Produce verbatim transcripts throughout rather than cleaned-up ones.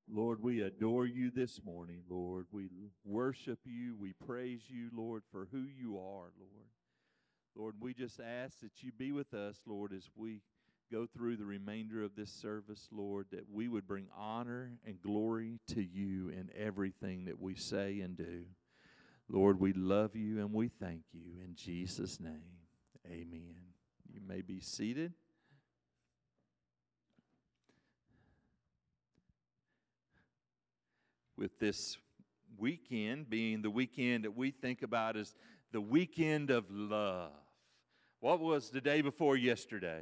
Lord, we adore you this morning, Lord. We worship you. We praise you, Lord, for who you are, Lord. Lord, we just ask that you be with us, Lord, as we go through the remainder of this service, Lord, that we would bring honor and glory to you in everything that we say and do. Lord, we love you and we thank you. In Jesus' name, amen. You may be seated. With this weekend being the weekend that we think about as the weekend of love. What was the day before yesterday?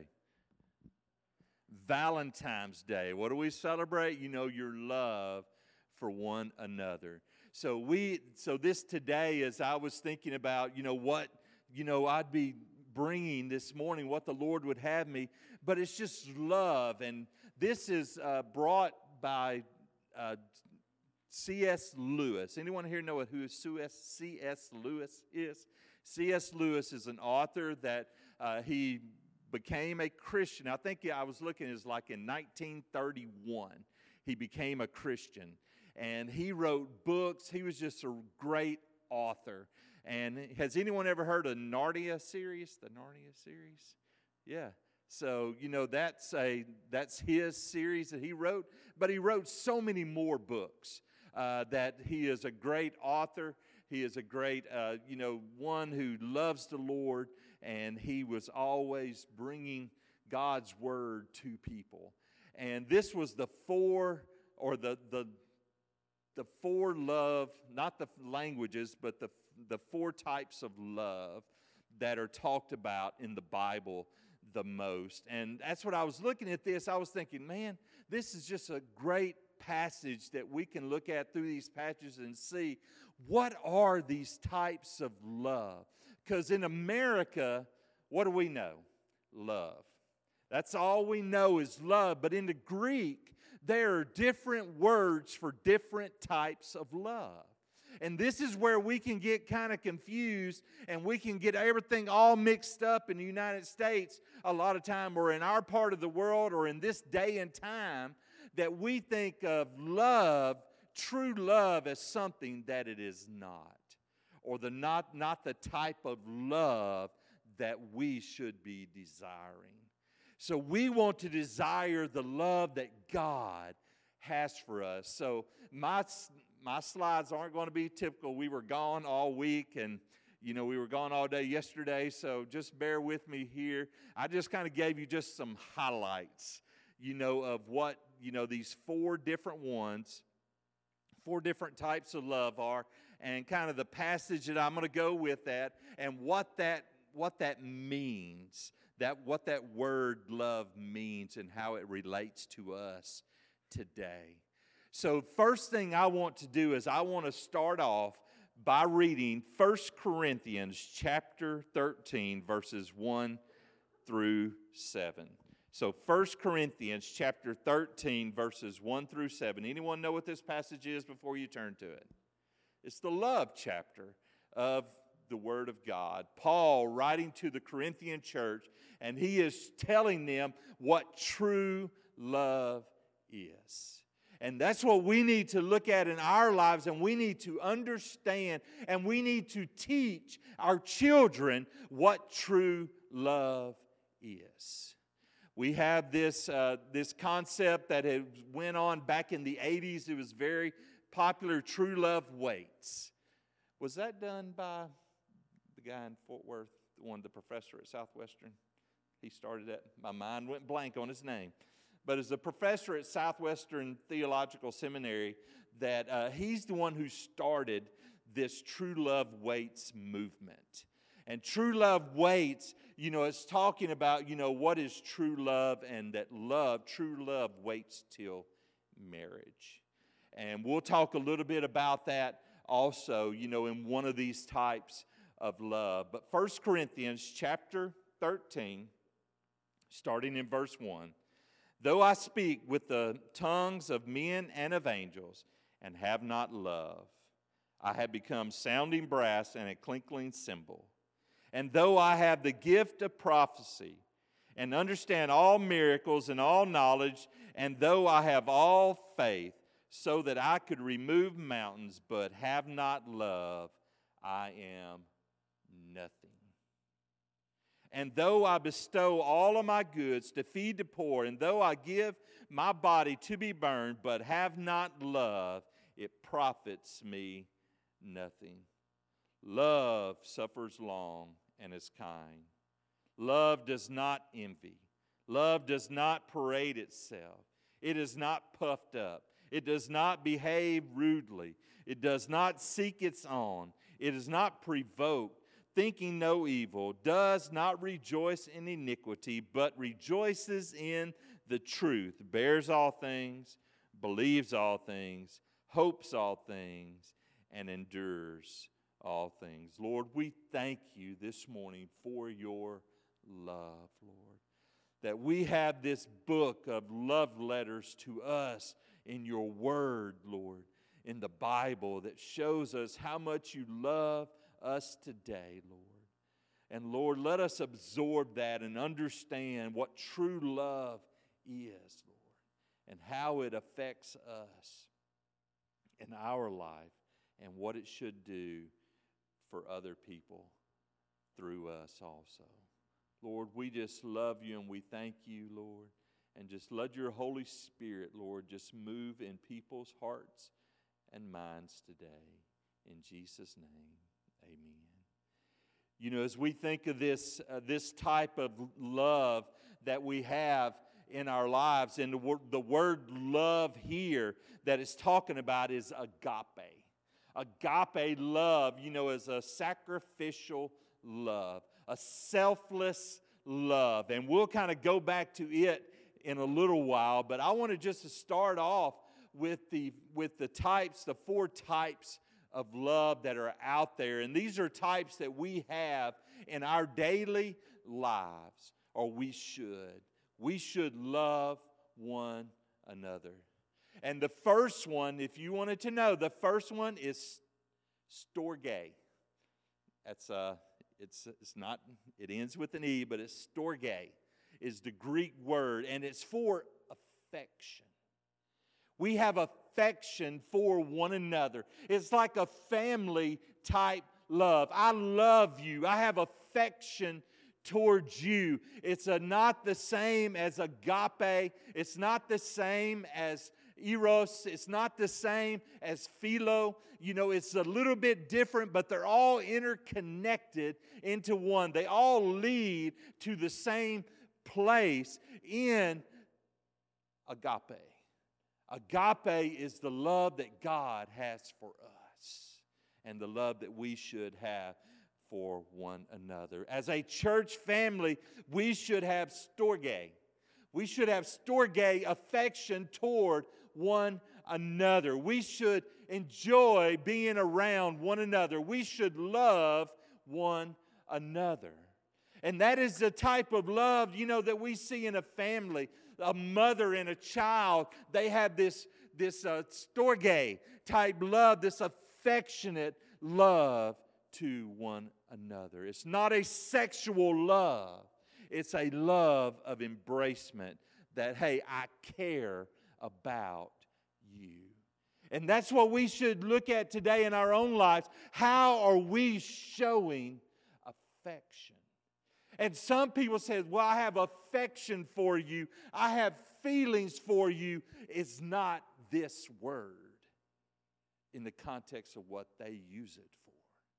Valentine's Day. What do we celebrate? You know, your love for one another. So we, so this today, as I was thinking about, you know, what, you know, I'd be bringing this morning, what the Lord would have me, but it's just love. And this is uh, brought by uh, C S Lewis. Anyone here know who C S Lewis is? C S Lewis is an author that uh, he became a Christian. I think I was looking, it was like in nineteen thirty-one. He became a Christian. And he wrote books. He was just a great author. And has anyone ever heard of Narnia series? The Narnia series? Yeah. So, you know, that's a that's his series that he wrote. But he wrote so many more books. Uh, that he is a great author. He is a great, uh, you know, one who loves the Lord, and he was always bringing God's word to people. And this was the four, or the the the four love, not the languages, but the the four types of love that are talked about in the Bible the most. And that's what I was looking at this. I was thinking, man, this is just a great passage that we can look at through these passages and see what are these types of love. Because in America, what do we know? Love. That's all we know is love. But in the Greek, there are different words for different types of love. And this is where we can get kind of confused and we can get everything all mixed up in the United States a lot of time, or in our part of the world, or in this day and time, that we think of love, true love, as something that it is not, or the not, not the type of love that we should be desiring. So we want to desire the love that God has for us. So my, my slides aren't going to be typical. We were gone all week, and you know, we were gone all day yesterday, so just bear with me here. I just kind of gave you just some highlights, you know, of what, you know, these four different ones, four different types of love are, and kind of the passage that I'm going to go with that, and what that what that means, that what that word love means, and how it relates to us today. So first thing I want to do is I want to start off by reading First Corinthians chapter thirteen, verses one through seven. So First Corinthians chapter thirteen, verses one through seven. Anyone know what this passage is before you turn to it? It's the love chapter of the Word of God. Paul writing to the Corinthian church, and he is telling them what true love is. And that's what we need to look at in our lives, and we need to understand, and we need to teach our children what true love is. We have this uh, this concept that had went on back in the eighties. It was very popular, True Love Waits. Was that done by the guy in Fort Worth, the one, the professor at Southwestern? He started that. My mind went blank on his name. But as a professor at Southwestern Theological Seminary, that uh, he's the one who started this True Love Waits movement. And True Love Waits, you know, it's talking about, you know, what is true love, and that love, true love waits till marriage. And we'll talk a little bit about that also, you know, in one of these types of love. But First Corinthians chapter thirteen, starting in verse one. Though I speak with the tongues of men and of angels, and have not love, I have become sounding brass and a clinking cymbal. And though I have the gift of prophecy, and understand all miracles and all knowledge, and though I have all faith, so that I could remove mountains, but have not love, I am nothing. And though I bestow all of my goods to feed the poor, and though I give my body to be burned, but have not love, it profits me nothing. Love suffers long and is kind. Love does not envy. Love does not parade itself. It is not puffed up. It does not behave rudely. It does not seek its own. It is not provoked, thinking no evil, does not rejoice in iniquity, but rejoices in the truth, bears all things, believes all things, hopes all things, and endures all things. Lord, we thank you this morning for your love, Lord, that we have this book of love letters to us in your word, Lord, in the Bible that shows us how much you love us today, Lord. And Lord, let us absorb that and understand what true love is, Lord, and how it affects us in our life and what it should do for other people through us also. Lord, we just love you and we thank you, Lord. And just let your Holy Spirit, Lord, just move in people's hearts and minds today. In Jesus' name, amen. You know, as we think of this, uh, this type of love that we have in our lives, and the, wor- the word love here that it's talking about is agape. Agape love, you know, is a sacrificial love, a selfless love. And we'll kind of go back to it in a little while, but I want to just start off with the with the types, the four types of love that are out there. And these are types that we have in our daily lives, or we should. We should love one another. And the first one, if you wanted to know, the first one is storge. That's uh it's it's not it ends with an E, but it's storge is the Greek word, and it's for affection. We have affection for one another. It's like a family type love. I love you. I have affection towards you. It's a, not the same as agape. It's not the same as eros. It's not the same as philo. You know, it's a little bit different, but they're all interconnected into one. They all lead to the same place in agape. Agape is the love that God has for us and the love that we should have for one another. As a church family, we should have storge. We should have storge affection toward one another. We should enjoy being around one another. We should love one another. And that is the type of love, you know, that we see in a family. A mother and a child, they have this, this uh, storge type love, this affectionate love to one another. It's not a sexual love. It's a love of embracement that, hey, I care about you. And that's what we should look at today in our own lives. How are we showing affection? And some people say, well, I have affection for you. I have feelings for you. It's not this word in the context of what they use it for.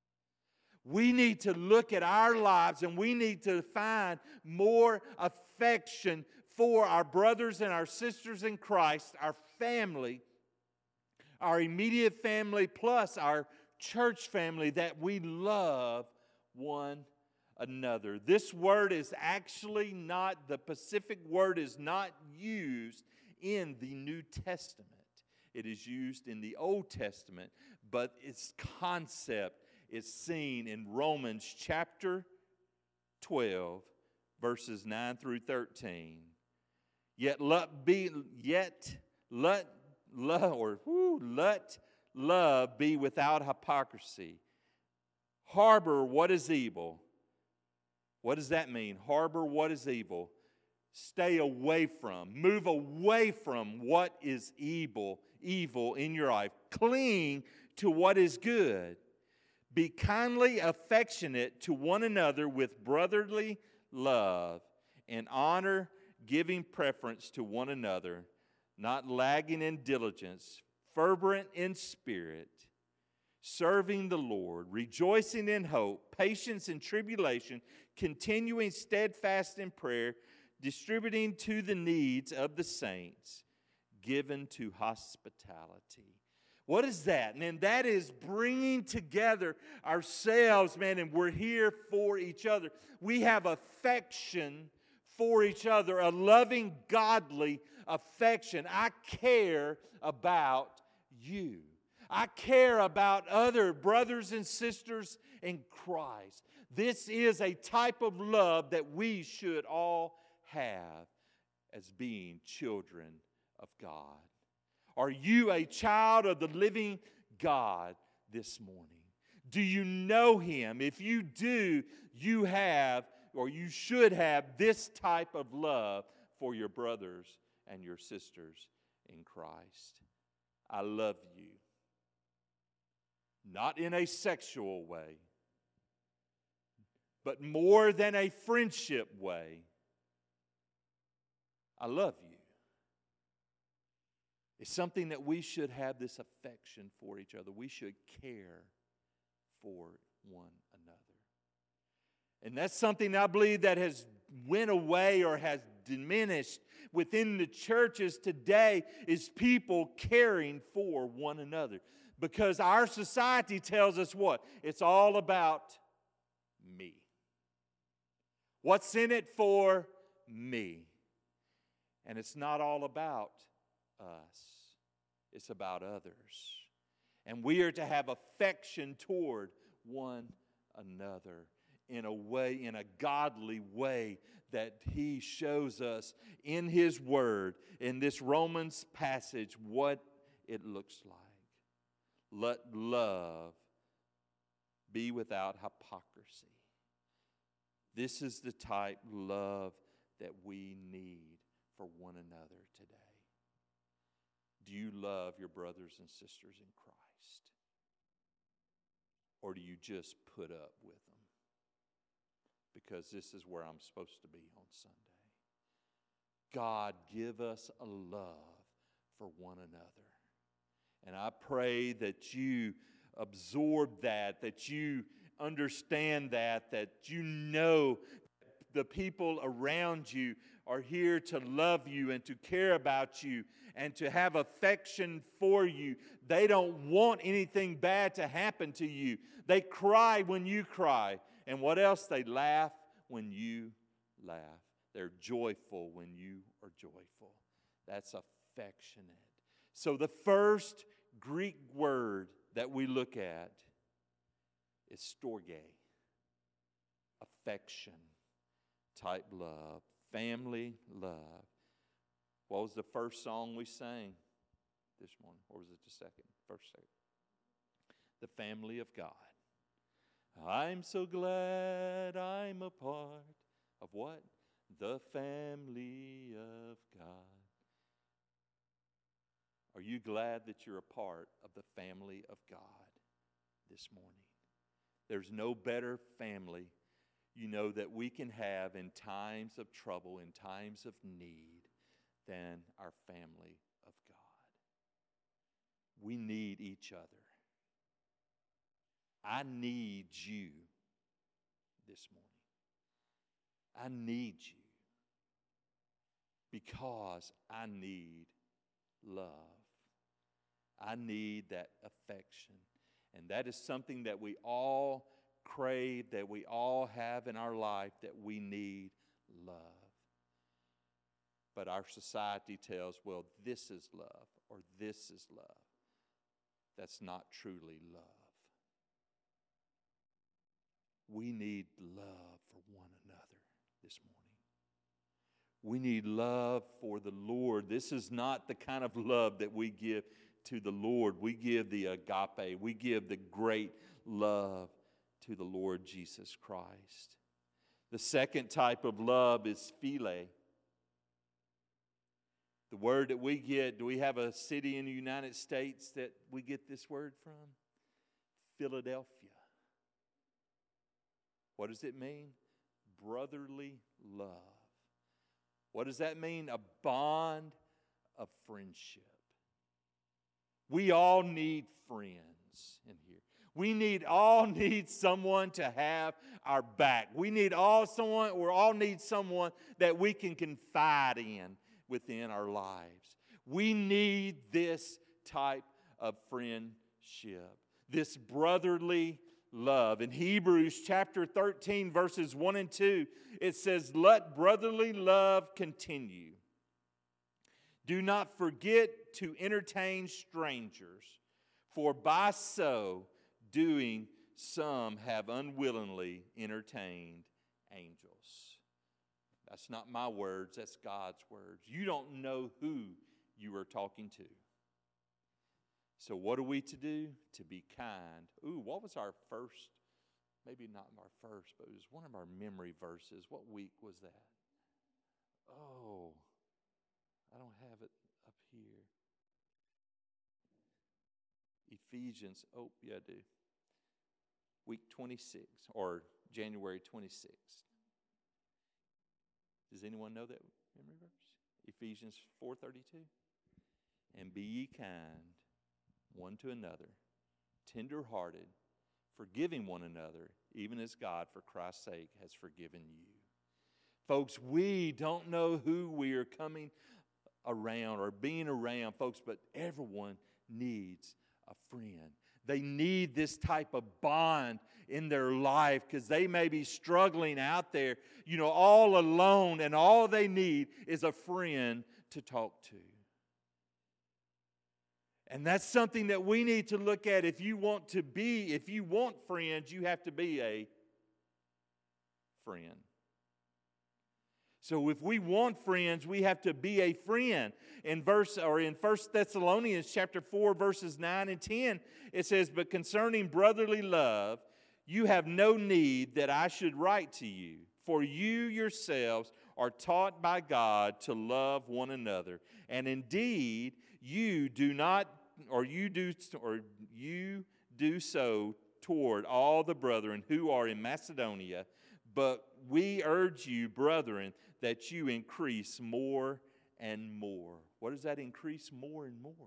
We need to look at our lives and we need to find more affection for our brothers and our sisters in Christ, our family, our immediate family, plus our church family, that we love one another. This word is actually not, the Pacific word is not used in the New Testament. It is used in the Old Testament, but its concept is seen in Romans chapter twelve, verses nine through thirteen. Yet let be yet let love or whoo, let love be without hypocrisy. Harbor what is evil. What does that mean? Harbor what is evil. Stay away from, move away from what is evil evil in your life. Cling to what is good. Be kindly affectionate to one another with brotherly love and honor, giving preference to one another, not lagging in diligence, fervent in spirit, serving the Lord, rejoicing in hope, patience in tribulation, continuing steadfast in prayer, distributing to the needs of the saints, given to hospitality. What is that? And that is bringing together ourselves, man, and we're here for each other. We have affection for each other, a loving, godly affection. I care about you. I care about other brothers and sisters in Christ. This is a type of love that we should all have as being children of God. Are you a child of the living God this morning? Do you know Him? If you do, you have, or you should have, this type of love for your brothers and your sisters in Christ. I love you. Not in a sexual way, but more than a friendship way. I love you. It's something that we should have this affection for each other. We should care for one another. And that's something I believe that has went away or has diminished within the churches today, is people caring for one another. Because our society tells us what? It's all about me. What's in it for me? And it's not all about us. It's about others. And we are to have affection toward one another in a way, in a godly way that He shows us in His Word, in this Romans passage, what it looks like. Let love be without hypocrisy. This is the type of love that we need for one another today. Do you love your brothers and sisters in Christ? Or do you just put up with them? Because this is where I'm supposed to be on Sunday. God, give us a love for one another. And I pray that you absorb that, that you understand that, that you know the people around you are here to love you and to care about you and to have affection for you. They don't want anything bad to happen to you. They cry when you cry. And what else? They laugh when you laugh. They're joyful when you are joyful. That's affectionate. So the first Greek word that we look at is storge, affection type love, family love. What was the first song we sang this morning? Or was it the second? First, second. The family of God. I'm so glad I'm a part of what? The family of God. Are you glad that you're a part of the family of God this morning? There's no better family, you know, that we can have in times of trouble, in times of need, than our family of God. We need each other. I need you this morning. I need you because I need love. I need that affection. And that is something that we all crave, that we all have in our life, that we need love. But our society tells, well, this is love or this is love. That's not truly love. We need love for one another this morning. We need love for the Lord. This is not the kind of love that we give to the Lord. We give the agape. We give the great love to the Lord Jesus Christ. The second type of love is philia. The word that we get, do we have a city in the United States that we get this word from? Philadelphia. What does it mean? Brotherly love. What does that mean? A bond of friendship. We all need friends in here. We need all need someone to have our back. We need all someone, or all need someone that we can confide in within our lives. We need this type of friendship, this brotherly love. In Hebrews chapter thirteen, verses one and two, it says, "Let brotherly love continue. Do not forget to entertain strangers, for by so doing some have unwillingly entertained angels." That's not my words, that's God's words. You don't know who you are talking to. So what are we to do? To be kind. Ooh, what was our first, maybe not our first, but it was one of our memory verses. What week was that? Oh, I don't have it up here. Ephesians, oh, yeah, I do. Week twenty-six, or January twenty-sixth. Does anyone know that memory verse? Ephesians four thirty-two. "And be ye kind one to another, tender-hearted, forgiving one another, even as God, for Christ's sake, has forgiven you." Folks, we don't know who we are coming around or being around, folks, but everyone needs a friend. They need this type of bond in their life because they may be struggling out there, you know, all alone, and all they need is a friend to talk to. And that's something that we need to look at. If you want to be, if you want friends, you have to be a friend. So if we want friends, we have to be a friend. In verse or in First Thessalonians chapter four, verses nine and ten, it says, "But concerning brotherly love, you have no need that I should write to you, for you yourselves are taught by God to love one another. And indeed, you do not, or you do, or you do so toward all the brethren who are in Macedonia. But we urge you, brethren, that you increase more and more." What does that increase more and more?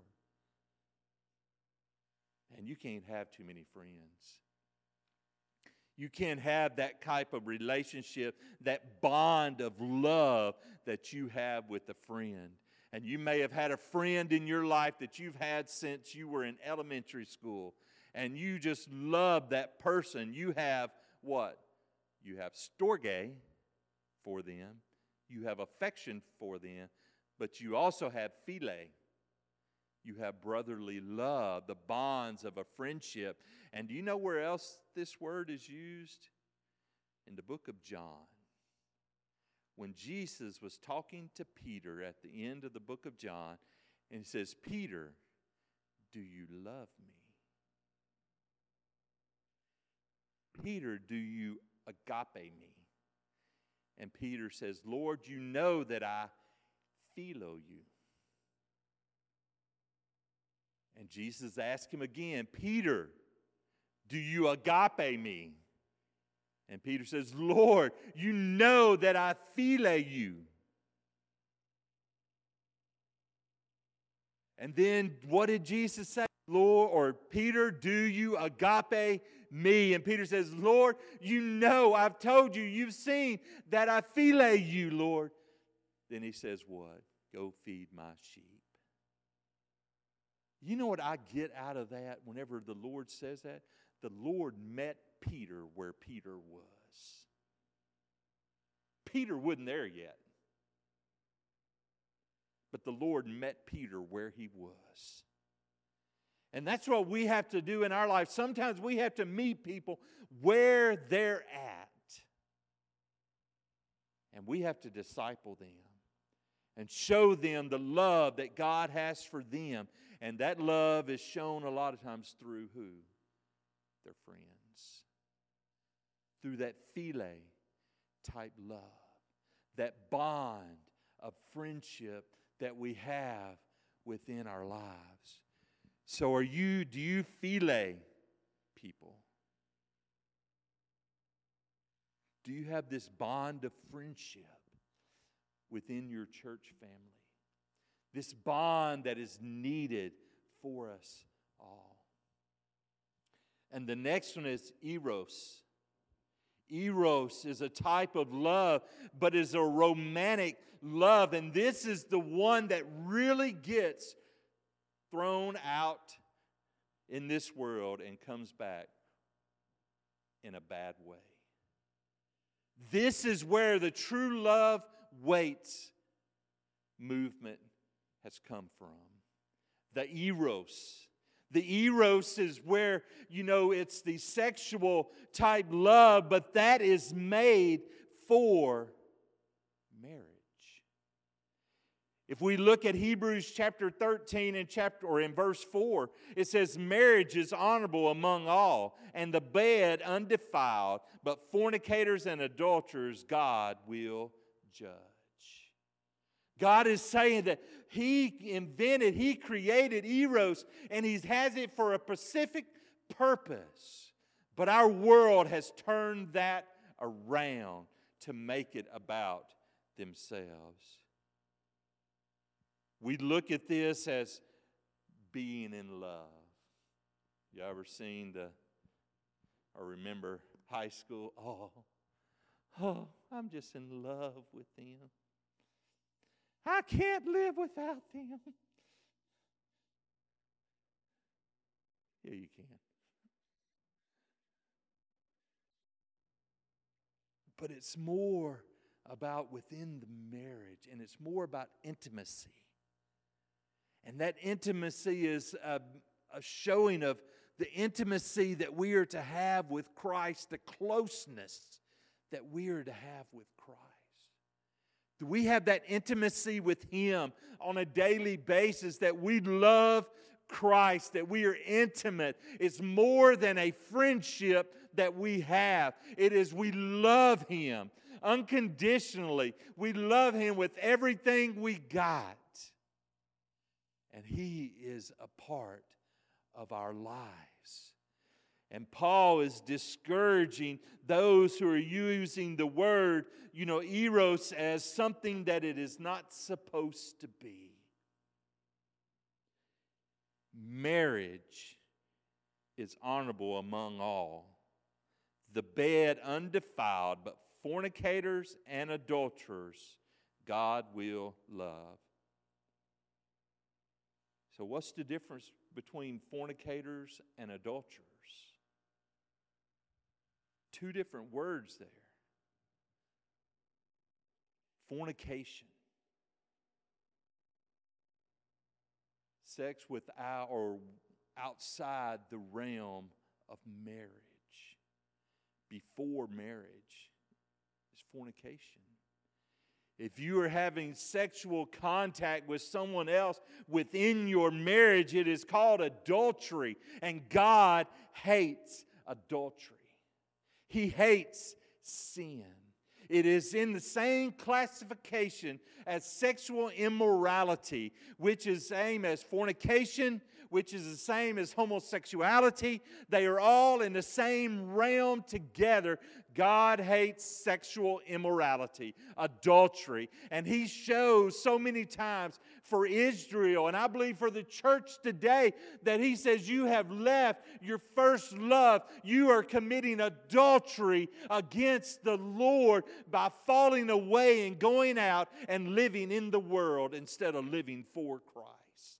And you can't have too many friends. You can't have that type of relationship, that bond of love that you have with a friend. And you may have had a friend in your life that you've had since you were in elementary school. And you just love that person. You have what? You have storge for them. You have affection for them. But you also have phile. You have brotherly love, the bonds of a friendship. And do you know where else this word is used? In the book of John. When Jesus was talking to Peter at the end of the book of John, and he says, "Peter, do you love me? Peter, do you agape me?" And Peter says, "Lord, you know that I philo you." And Jesus asked him again, "Peter, do you agape me?" And Peter says, "Lord, you know that I phile you." And then what did Jesus say? "Lord," or "Peter, do you agape me?" And Peter says, "Lord, you know, I've told you, you've seen that I phile you, Lord." Then he says what? "Go feed my sheep." You know what I get out of that whenever the Lord says that? The Lord met Peter where Peter was. Peter wasn't there yet. But the Lord met Peter where he was. And that's what we have to do in our life. Sometimes we have to meet people where they're at. And we have to disciple them and show them the love that God has for them. And that love is shown a lot of times through who? Their friends. Through that phile type love. That bond of friendship that we have within our lives. So are you, do you phile people? Do you have this bond of friendship within your church family? This bond that is needed for us all. And the next one is eros. Eros is a type of love, but is a romantic love. And this is the one that really gets thrown out in this world and comes back in a bad way. This is where the true love waits movement has come from. The eros. The eros is where, you know, it's the sexual type love, but that is made for marriage. If we look at Hebrews chapter thirteen and chapter or in verse four, it says, marriage is honorable among all, and the bed undefiled, but fornicators and adulterers God will judge. God is saying that He invented, He created eros, and He has it for a specific purpose. But our world has turned that around to make it about themselves. We look at this as being in love. You ever seen the, or remember high school? Oh, oh, I'm just in love with them. I can't live without them. Yeah, you can. But it's more about within the marriage, and it's more about intimacy. And that intimacy is a, a showing of the intimacy that we are to have with Christ, the closeness that we are to have with Christ. Do we have that intimacy with Him on a daily basis, that we love Christ, that we are intimate? It's more than a friendship that we have. It is we love Him unconditionally. We love Him with everything we got. And He is a part of our lives. And Paul is discouraging those who are using the word, you know, eros, as something that it is not supposed to be. Marriage is honorable among all. The bed undefiled, but fornicators and adulterers God will love. So what's the difference between fornicators and adulterers? Two different words there. Fornication. Sex without or outside the realm of marriage. Before marriage is fornication. If you are having sexual contact with someone else within your marriage, it is called adultery. And God hates adultery. He hates sin. It is in the same classification as sexual immorality, which is the same as fornication, which is the same as homosexuality. They are all in the same realm together. God hates sexual immorality, adultery. And He shows so many times for Israel, and I believe for the church today, that He says, you have left your first love. You are committing adultery against the Lord by falling away and going out and living in the world instead of living for Christ.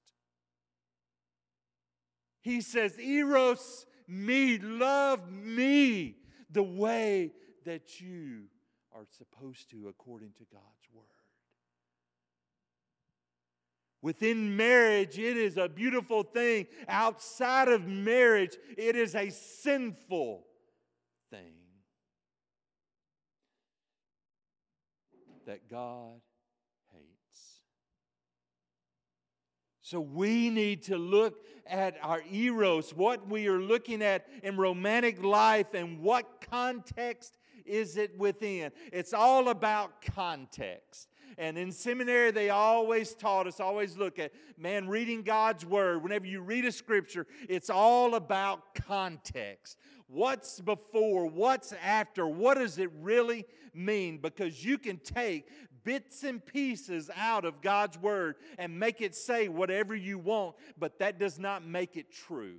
He says, eros me, love me the way that you are supposed to according to God's word. Within marriage, it is a beautiful thing. Outside of marriage, it is a sinful thing that God hates. So we need to look at our eros, what we are looking at in romantic life, and what context is it within. It's all about context. And in seminary, they always taught us, always look at, man, reading God's Word. Whenever you read a Scripture, it's all about context. What's before? What's after? What does it really mean? Because you can take bits and pieces out of God's Word and make it say whatever you want, but that does not make it true.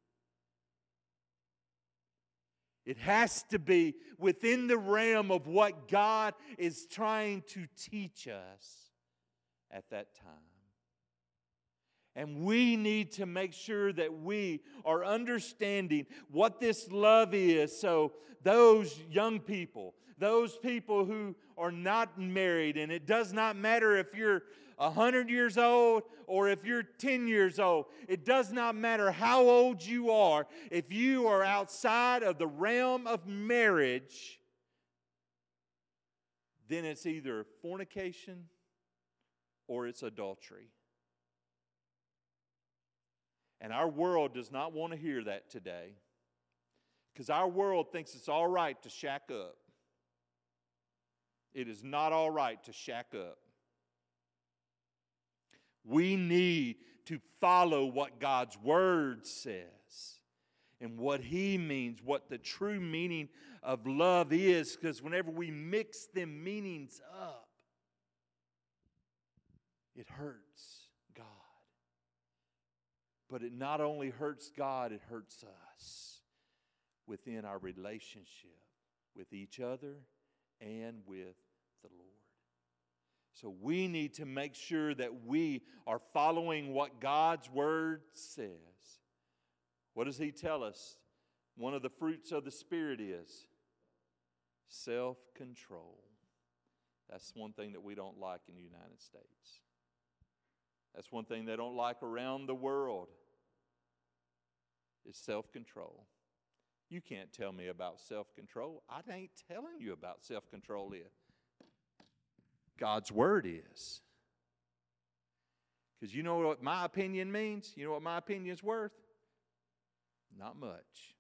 It has to be within the realm of what God is trying to teach us at that time. And we need to make sure that we are understanding what this love is. So those young people, those people who are not married, and it does not matter if you're one hundred years old or if you're ten years old. It does not matter how old you are. If you are outside of the realm of marriage, then it's either fornication or it's adultery. And our world does not want to hear that today, because our world thinks it's all right to shack up. It is not all right to shack up. We need to follow what God's Word says and what He means, what the true meaning of love is, because whenever we mix them meanings up, it hurts God. But it not only hurts God, it hurts us within our relationship with each other and with the Lord. So we need to make sure that we are following what God's Word says. What does He tell us? One of the fruits of the Spirit is self-control. That's one thing that we don't like in the United States. That's one thing they don't like around the world, is self-control. You can't tell me about self-control. I ain't telling you about self-control here. God's Word is. Because you know what my opinion means? You know what my opinion is worth? Not much.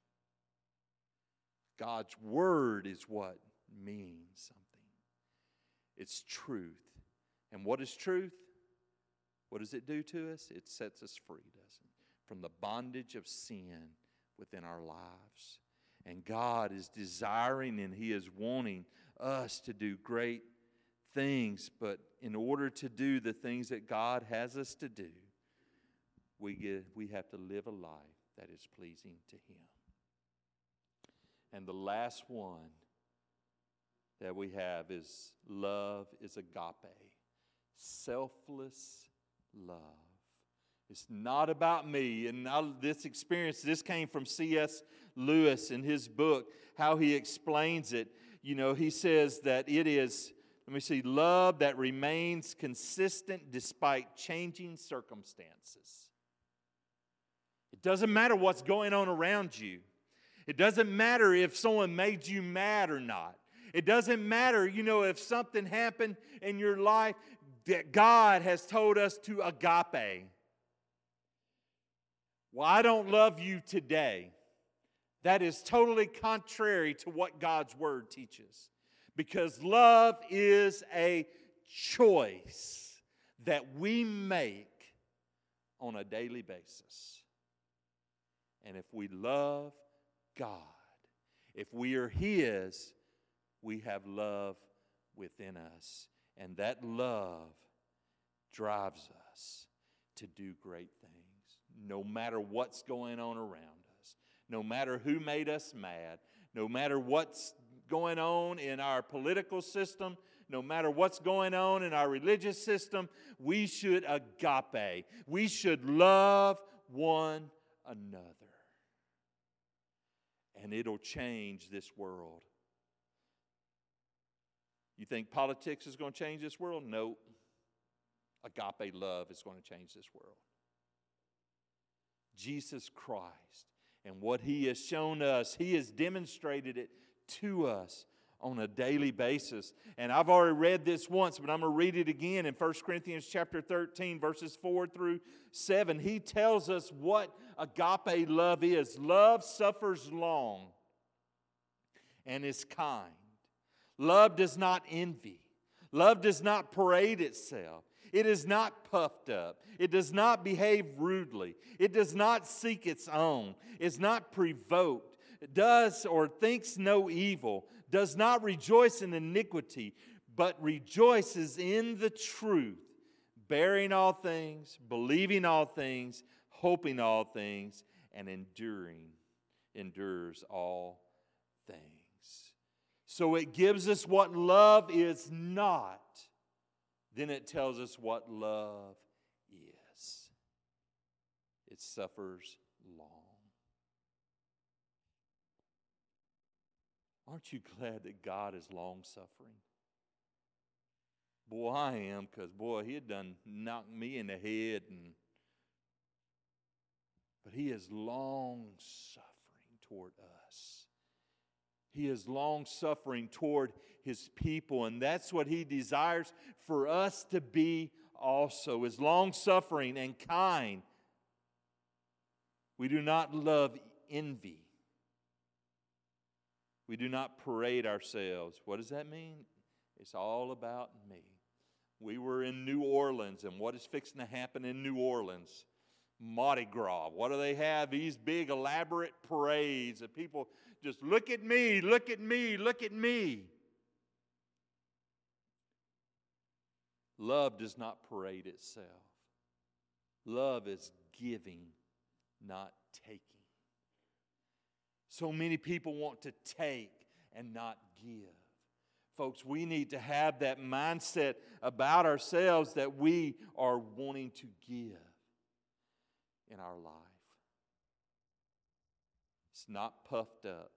God's Word is what means something. It's truth. And what is truth? What does it do to us? It sets us free, doesn't it? From the bondage of sin within our lives. And God is desiring and He is wanting us to do great things, but in order to do the things that God has us to do, we get, we have to live a life that is pleasing to Him. And the last one that we have is love is agape, selfless love. It's not about me. And now this experience, this came from C S Lewis in his book, how he explains it. You know, he says that it is, let me see, love that remains consistent despite changing circumstances. It doesn't matter what's going on around you. It doesn't matter if someone made you mad or not. It doesn't matter, you know, if something happened in your life that God has told us to agape. Well, I don't love you today. That is totally contrary to what God's Word teaches. Because love is a choice that we make on a daily basis. And if we love God, if we are His, we have love within us. And that love drives us to do great things. No matter what's going on around us. No matter who made us mad. No matter what's going on in our political system, no matter what's going on in our religious system, we should agape. We should love one another. And it'll change this world. You think politics is going to change this world? No. Agape love is going to change this world. Jesus Christ and what He has shown us, He has demonstrated it to us on a daily basis. And I've already read this once, but I'm going to read it again in First Corinthians chapter thirteen, verses four through seven. He tells us what agape love is. Love suffers long and is kind. Love does not envy. Love does not parade itself. It is not puffed up. It does not behave rudely. It does not seek its own. It's not provoked. It does or thinks no evil. Does not rejoice in iniquity, but rejoices in the truth. Bearing all things, believing all things, hoping all things, and enduring, endures all things. So it gives us what love is not. Then it tells us what love is. It suffers long. Aren't you glad that God is long-suffering? Boy, I am, because, boy, he had done knocked me in the head. And, but he is long-suffering toward us. He is long-suffering toward his people, and that's what he desires for us to be also, is long-suffering and kind. We do not love envy. We do not parade ourselves. What does that mean? It's all about me. We were in New Orleans, and what is fixing to happen in New Orleans? Mardi Gras. What do they have? These big elaborate parades of people just look at me, look at me, look at me. Love does not parade itself. Love is giving, not taking. So many people want to take and not give. Folks, we need to have that mindset about ourselves that we are wanting to give in our life. It's not puffed up.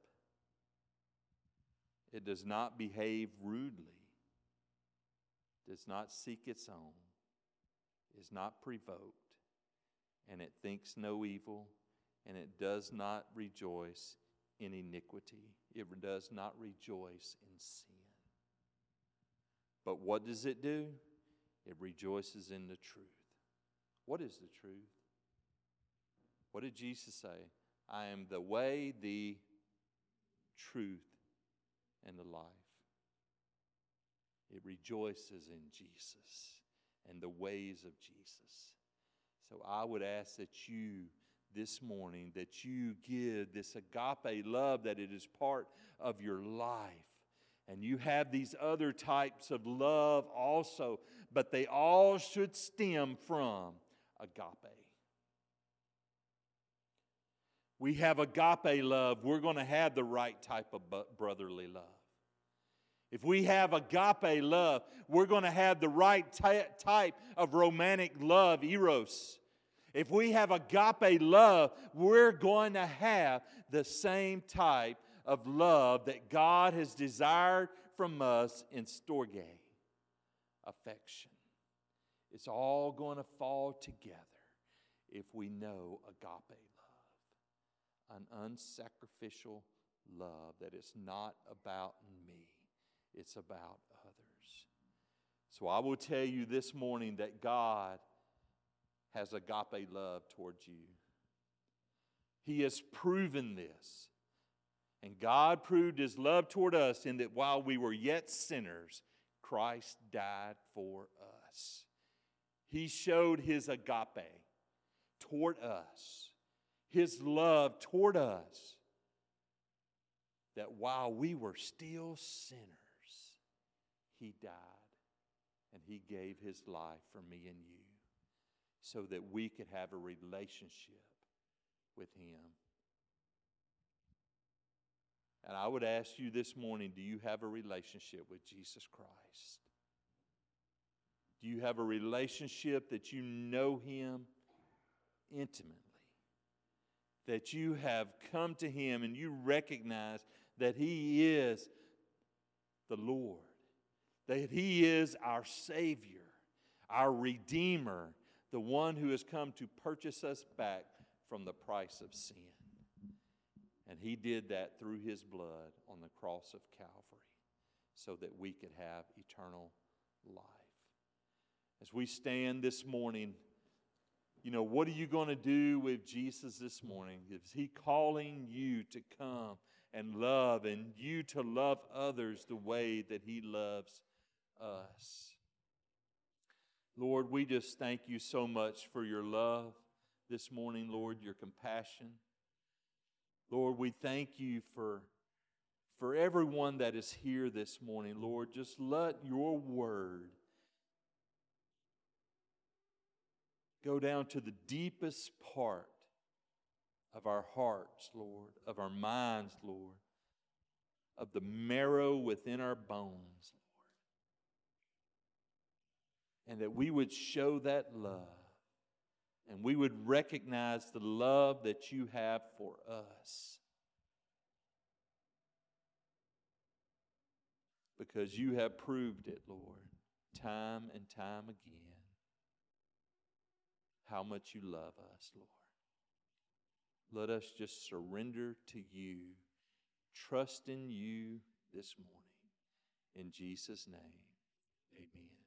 It does not behave rudely. Does not seek its own. Is not provoked. And it thinks no evil. And it does not rejoice in iniquity. It does not rejoice in sin. But what does it do? It rejoices in the truth. What is the truth? What did Jesus say? I am the way, the truth, and the life. It rejoices in Jesus and the ways of Jesus. So I would ask that you this morning, that you give this agape love, that it is part of your life. And you have these other types of love also, but they all should stem from agape. We have agape love, we're going to have the right type of brotherly love. If we have agape love, we're going to have the right ty- type of romantic love, eros. If we have agape love, we're going to have the same type of love that God has desired from us in storge, affection. It's all going to fall together if we know agape love, an unsacrificial love that is not about me, it's about others. So I will tell you this morning that God has agape love towards you. He has proven this. And God proved his love toward us in that while we were yet sinners, Christ died for us. He showed his agape toward us, his love toward us, that while we were still sinners, he died and he gave his life for me and you so that we could have a relationship with him. And I would ask you this morning, do you have a relationship with Jesus Christ? Do you have a relationship that you know him intimately? That you have come to him and you recognize that he is the Lord, that he is our Savior, our Redeemer, the one who has come to purchase us back from the price of sin. And he did that through his blood on the cross of Calvary so that we could have eternal life. As we stand this morning, you know, what are you going to do with Jesus this morning? Is he calling you to come and love and you to love others the way that he loves us. Lord, we just thank you so much for your love this morning, Lord, your compassion. Lord, we thank you for, for everyone that is here this morning. Lord, just let your word go down to the deepest part of our hearts, Lord, of our minds, Lord, of the marrow within our bones, Lord. And that we would show that love, and we would recognize the love that you have for us. Because you have proved it, Lord, time and time again, how much you love us, Lord. Let us just surrender to you, trust in you this morning. In Jesus' name, amen.